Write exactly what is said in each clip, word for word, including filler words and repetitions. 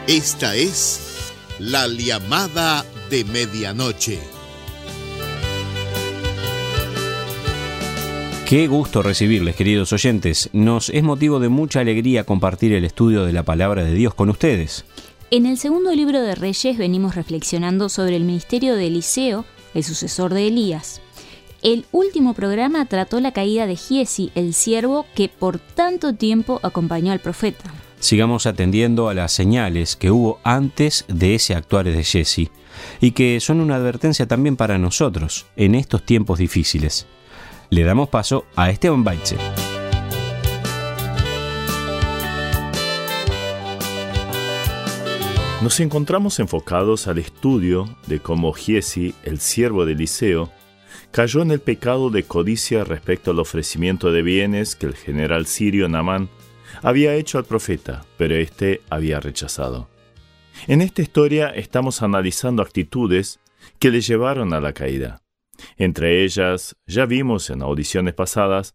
Esta es la llamada de medianoche. Qué gusto recibirles, queridos oyentes. Nos es motivo de mucha alegría compartir el estudio de la Palabra de Dios con ustedes. En el segundo libro de Reyes venimos reflexionando sobre el ministerio de Eliseo, el sucesor de Elías. El último programa trató la caída de Giesi, el siervo que por tanto tiempo acompañó al profeta. Sigamos atendiendo a las señales que hubo antes de ese actuar de Giesi y que son una advertencia también para nosotros en estos tiempos difíciles. Le damos paso a Esteban Baitze. Nos encontramos enfocados al estudio de cómo Giesi, el siervo de Eliseo, cayó en el pecado de codicia respecto al ofrecimiento de bienes que el general sirio Naamán había hecho al profeta, pero éste había rechazado. En esta historia estamos analizando actitudes que le llevaron a la caída. Entre ellas, ya vimos en audiciones pasadas,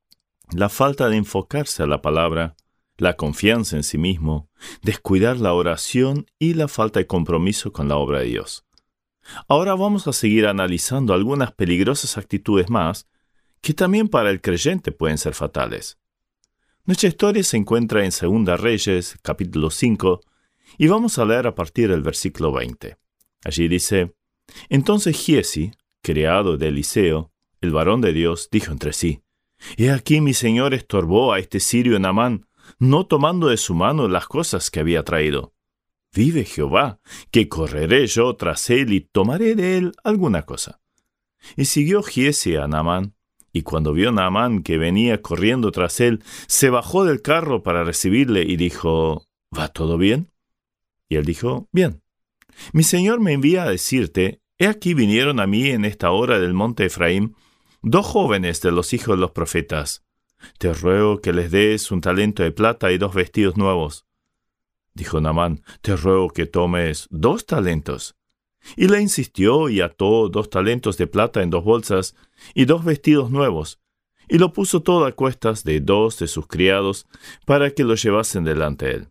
la falta de enfocarse a la palabra, la confianza en sí mismo, descuidar la oración y la falta de compromiso con la obra de Dios. Ahora vamos a seguir analizando algunas peligrosas actitudes más que también para el creyente pueden ser fatales. Nuestra historia se encuentra en Segunda Reyes, capítulo cinco, y vamos a leer a partir del versículo veinte. Allí dice: Entonces Giesi, criado de Eliseo, el varón de Dios, dijo entre sí: He aquí mi señor estorbó a este sirio Naamán, no tomando de su mano las cosas que había traído. Vive Jehová, que correré yo tras él y tomaré de él alguna cosa. Y siguió Giesi a Naamán, y cuando vio Naamán que venía corriendo tras él, se bajó del carro para recibirle y dijo: ¿Va todo bien? Y él dijo: Bien. Mi señor me envía a decirte: He aquí vinieron a mí en esta hora del monte Efraín dos jóvenes de los hijos de los profetas. Te ruego que les des un talento de plata y dos vestidos nuevos. Dijo Naamán: Te ruego que tomes dos talentos. Y le insistió y ató dos talentos de plata en dos bolsas y dos vestidos nuevos, y lo puso todo a cuestas de dos de sus criados para que lo llevasen delante de él.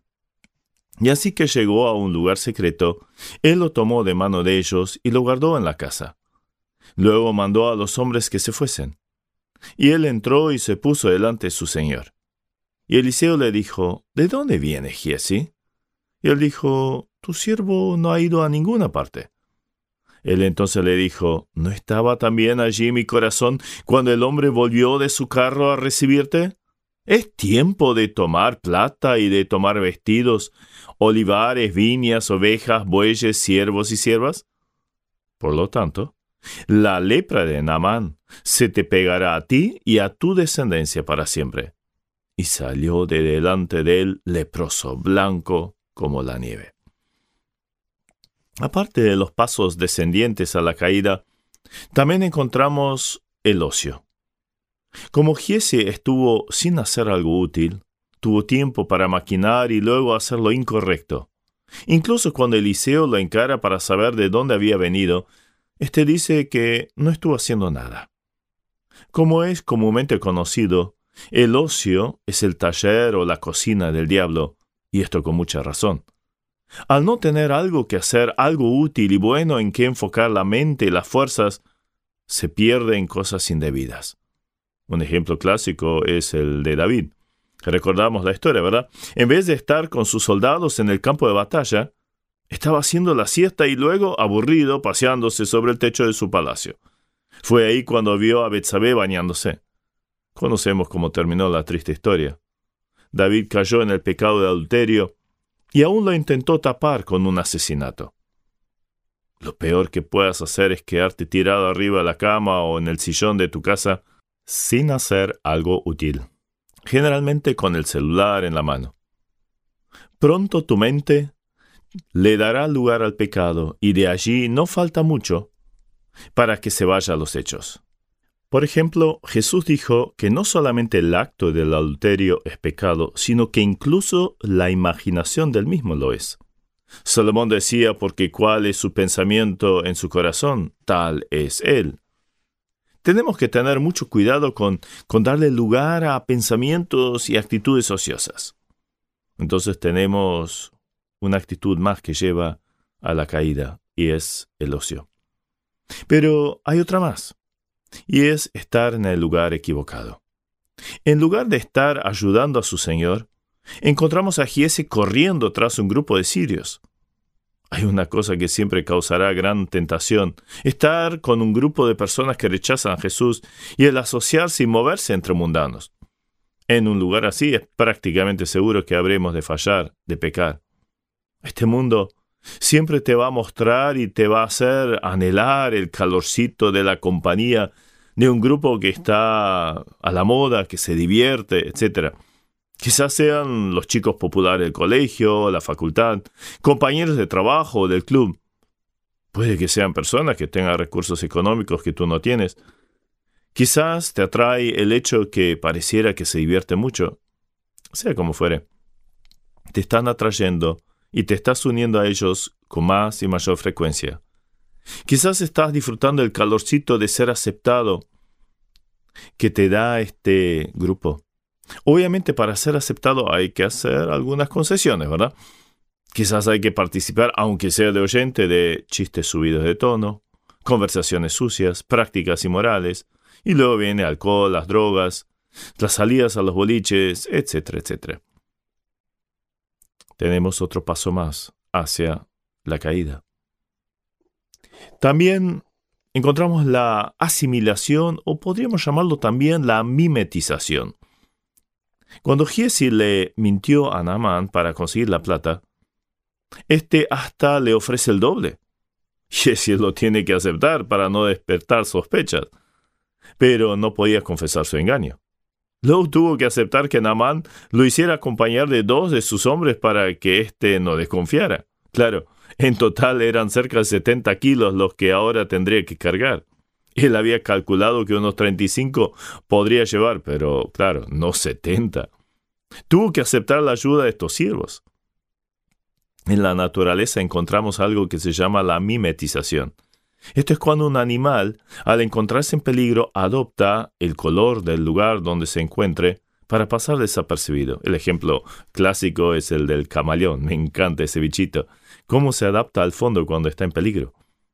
Y así que llegó a un lugar secreto, él lo tomó de mano de ellos y lo guardó en la casa. Luego mandó a los hombres que se fuesen. Y él entró y se puso delante de su señor. Y Eliseo le dijo: ¿De dónde viene Giesi? Y él dijo: Tu siervo no ha ido a ninguna parte. Él entonces le dijo: ¿No estaba también allí mi corazón cuando el hombre volvió de su carro a recibirte? ¿Es tiempo de tomar plata y de tomar vestidos, olivares, viñas, ovejas, bueyes, siervos y siervas? Por lo tanto, la lepra de Naamán se te pegará a ti y a tu descendencia para siempre. Y salió de delante de él leproso, blanco como la nieve. Aparte de los pasos descendientes a la caída, también encontramos el ocio. Como Giesi estuvo sin hacer algo útil, tuvo tiempo para maquinar y luego hacer lo incorrecto. Incluso cuando Eliseo lo encara para saber de dónde había venido, éste dice que no estuvo haciendo nada. Como es comúnmente conocido, el ocio es el taller o la cocina del diablo, y esto con mucha razón. Al no tener algo que hacer, algo útil y bueno en que enfocar la mente y las fuerzas, se pierde en cosas indebidas. Un ejemplo clásico es el de David. Recordamos la historia, ¿verdad? En vez de estar con sus soldados en el campo de batalla, estaba haciendo la siesta y luego, aburrido, paseándose sobre el techo de su palacio. Fue ahí cuando vio a Betsabé bañándose. Conocemos cómo terminó la triste historia. David cayó en el pecado de adulterio y aún lo intentó tapar con un asesinato. Lo peor que puedas hacer es quedarte tirado arriba de la cama o en el sillón de tu casa sin hacer algo útil, generalmente con el celular en la mano. Pronto tu mente le dará lugar al pecado y de allí no falta mucho para que se vaya a los hechos. Por ejemplo, Jesús dijo que no solamente el acto del adulterio es pecado, sino que incluso la imaginación del mismo lo es. Salomón decía: porque cuál es su pensamiento en su corazón, tal es él. Tenemos que tener mucho cuidado con, con darle lugar a pensamientos y actitudes ociosas. Entonces tenemos una actitud más que lleva a la caída, y es el ocio. Pero hay otra más, y es estar en el lugar equivocado. En lugar de estar ayudando a su Señor, encontramos a Giezi corriendo tras un grupo de sirios. Hay una cosa que siempre causará gran tentación: estar con un grupo de personas que rechazan a Jesús y el asociarse y moverse entre mundanos. En un lugar así es prácticamente seguro que habremos de fallar, de pecar. Este mundo siempre te va a mostrar y te va a hacer anhelar el calorcito de la compañía de un grupo que está a la moda, que se divierte, etcétera. Quizás sean los chicos populares del colegio, la facultad, compañeros de trabajo o del club. Puede que sean personas que tengan recursos económicos que tú no tienes. Quizás te atrae el hecho que pareciera que se divierte mucho. Sea como fuere, te están atrayendo y te estás uniendo a ellos con más y mayor frecuencia. Quizás estás disfrutando el calorcito de ser aceptado que te da este grupo. Obviamente, para ser aceptado hay que hacer algunas concesiones, ¿verdad? Quizás hay que participar, aunque sea de oyente, de chistes subidos de tono, conversaciones sucias, prácticas inmorales, y luego viene alcohol, las drogas, las salidas a los boliches, etcétera, etcétera. Tenemos otro paso más hacia la caída. También encontramos la asimilación, o podríamos llamarlo también la mimetización. Cuando Giezi le mintió a Naamán para conseguir la plata, este hasta le ofrece el doble. Giezi lo tiene que aceptar para no despertar sospechas, pero no podía confesar su engaño. Luego tuvo que aceptar que Naamán lo hiciera acompañar de dos de sus hombres para que éste no desconfiara. Claro, en total eran cerca de setenta kilos los que ahora tendría que cargar. Él había calculado que unos treinta y cinco podría llevar, pero claro, no setenta. Tuvo que aceptar la ayuda de estos siervos. En la naturaleza encontramos algo que se llama la mimetización. Esto es cuando un animal, al encontrarse en peligro, adopta el color del lugar donde se encuentre para pasar desapercibido. El ejemplo clásico es el del camaleón. Me encanta ese bichito. Cómo se adapta al fondo cuando está en peligro.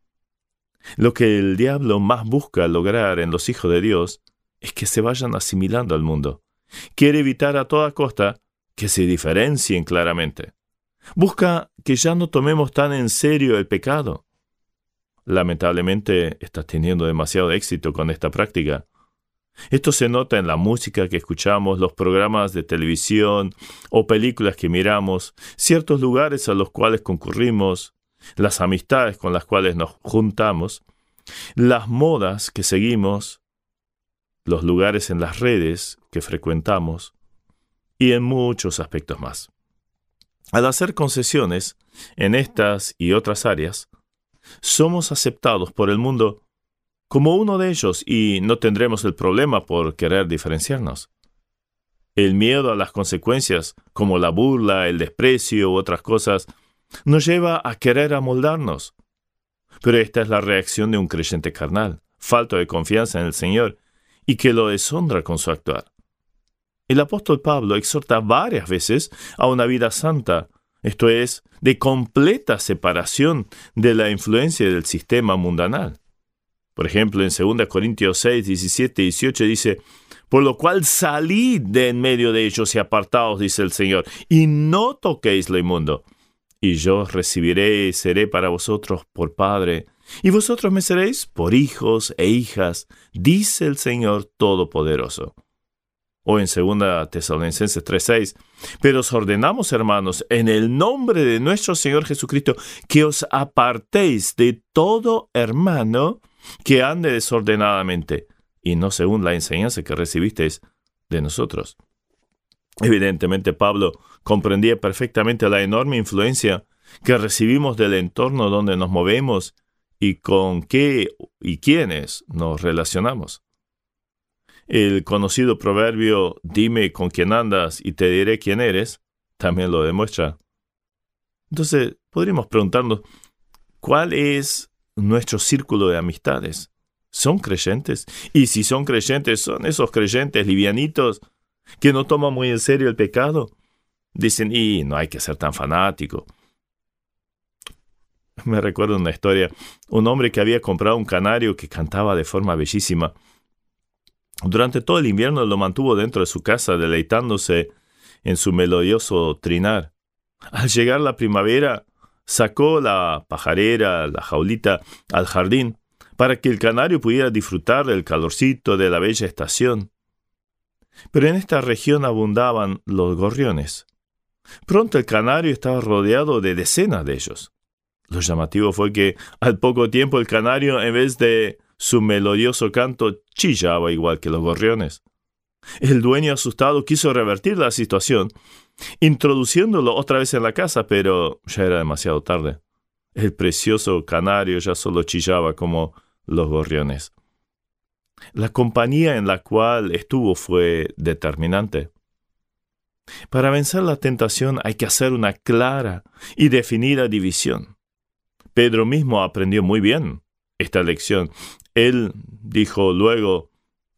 Lo que el diablo más busca lograr en los hijos de Dios es que se vayan asimilando al mundo. Quiere evitar a toda costa que se diferencien claramente. Busca que ya no tomemos tan en serio el pecado. Lamentablemente estás teniendo demasiado éxito con esta práctica. Esto se nota en la música que escuchamos, los programas de televisión o películas que miramos, ciertos lugares a los cuales concurrimos, las amistades con las cuales nos juntamos, las modas que seguimos, los lugares en las redes que frecuentamos y en muchos aspectos más. Al hacer concesiones en estas y otras áreas, somos aceptados por el mundo como uno de ellos y no tendremos el problema por querer diferenciarnos. El miedo a las consecuencias, como la burla, el desprecio u otras cosas, nos lleva a querer amoldarnos. Pero esta es la reacción de un creyente carnal, falto de confianza en el Señor, y que lo deshonra con su actuar. El apóstol Pablo exhorta varias veces a una vida santa, esto es, de completa separación de la influencia del sistema mundanal. Por ejemplo, en segunda Corintios seis, diecisiete y dieciocho dice: por lo cual salid de en medio de ellos y apartaos, dice el Señor, y no toquéis lo inmundo. Y yo os recibiré y seré para vosotros por Padre, y vosotros me seréis por hijos e hijas, dice el Señor Todopoderoso. O en segunda Tesalonicenses tres seis, pero os ordenamos, hermanos, en el nombre de nuestro Señor Jesucristo, que os apartéis de todo hermano que ande desordenadamente, y no según la enseñanza que recibisteis de nosotros. Evidentemente, Pablo comprendía perfectamente la enorme influencia que recibimos del entorno donde nos movemos y con qué y quiénes nos relacionamos. El conocido proverbio, dime con quién andas y te diré quién eres, también lo demuestra. Entonces, podríamos preguntarnos, ¿cuál es nuestro círculo de amistades? ¿Son creyentes? Y si son creyentes, ¿son esos creyentes livianitos que no toman muy en serio el pecado? Dicen, y no hay que ser tan fanático. Me recuerdo una historia. Un hombre que había comprado un canario que cantaba de forma bellísima. Durante todo el invierno lo mantuvo dentro de su casa, deleitándose en su melodioso trinar. Al llegar la primavera, sacó la pajarera, la jaulita, al jardín, para que el canario pudiera disfrutar del calorcito de la bella estación. Pero en esta región abundaban los gorriones. Pronto el canario estaba rodeado de decenas de ellos. Lo llamativo fue que al poco tiempo el canario, en vez de su melodioso canto, chillaba igual que los gorriones. El dueño, asustado, quiso revertir la situación, introduciéndolo otra vez en la casa, pero ya era demasiado tarde. El precioso canario ya solo chillaba como los gorriones. La compañía en la cual estuvo fue determinante. Para vencer la tentación hay que hacer una clara y definida división. Pedro mismo aprendió muy bien esta lección. Él dijo luego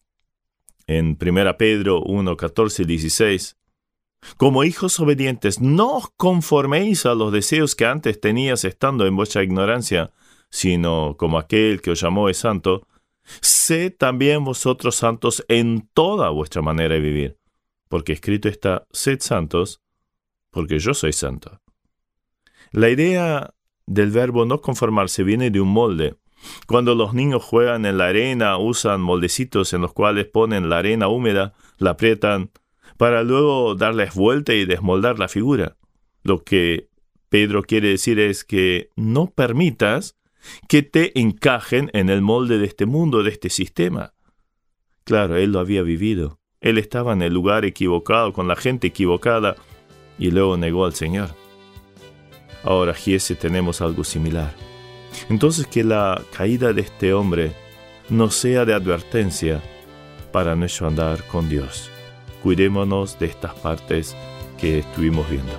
en primera Pedro uno, catorce y dieciséis, como hijos obedientes, no os conforméis a los deseos que antes tenías estando en vuestra ignorancia, sino como aquel que os llamó es santo, sed también vosotros santos en toda vuestra manera de vivir, porque escrito está, sed santos, porque yo soy santo. La idea del verbo no conformarse viene de un molde. Cuando los niños juegan en la arena, usan moldecitos en los cuales ponen la arena húmeda, la aprietan, para luego darles vuelta y desmoldar la figura. Lo que Pedro quiere decir es que no permitas que te encajen en el molde de este mundo, de este sistema. Claro, él lo había vivido. Él estaba en el lugar equivocado, con la gente equivocada, y luego negó al Señor. Ahora, Giese, tenemos algo similar. Entonces, que la caída de este hombre no sea de advertencia para nuestro andar con Dios. Cuidémonos de estas partes que estuvimos viendo.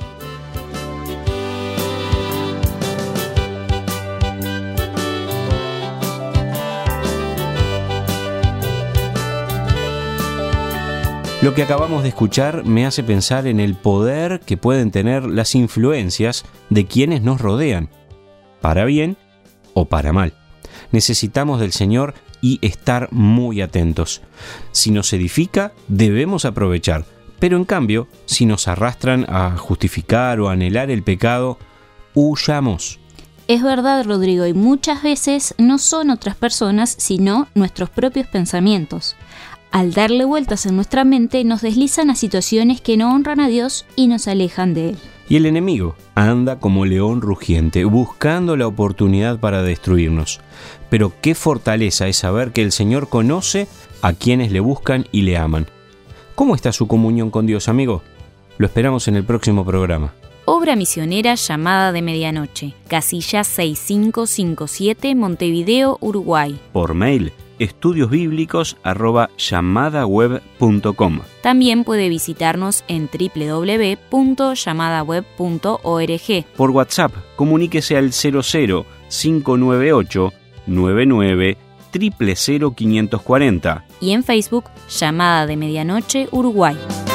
Lo que acabamos de escuchar me hace pensar en el poder que pueden tener las influencias de quienes nos rodean, para bien o para mal. Necesitamos del Señor y estar muy atentos. Si nos edifica, debemos aprovechar, pero en cambio, si nos arrastran a justificar o anhelar el pecado, huyamos. Es verdad, Rodrigo, y muchas veces no son otras personas, sino nuestros propios pensamientos. Al darle vueltas en nuestra mente, nos deslizan a situaciones que no honran a Dios y nos alejan de Él. Y el enemigo anda como león rugiente, buscando la oportunidad para destruirnos. Pero qué fortaleza es saber que el Señor conoce a quienes le buscan y le aman. ¿Cómo está su comunión con Dios, amigo? Lo esperamos en el próximo programa. Obra misionera Llamada de Medianoche, casilla seis cinco cinco siete, Montevideo, Uruguay. Por mail, estudios bíblicos arroba llamadaweb punto com. También puede visitarnos en doble u doble u doble u punto llamadaweb punto org. Por WhatsApp, comuníquese al cero cero cinco nueve ocho nueve nueve cero cero cero cinco cuatro cero. Y en Facebook, Llamada de Medianoche, Uruguay.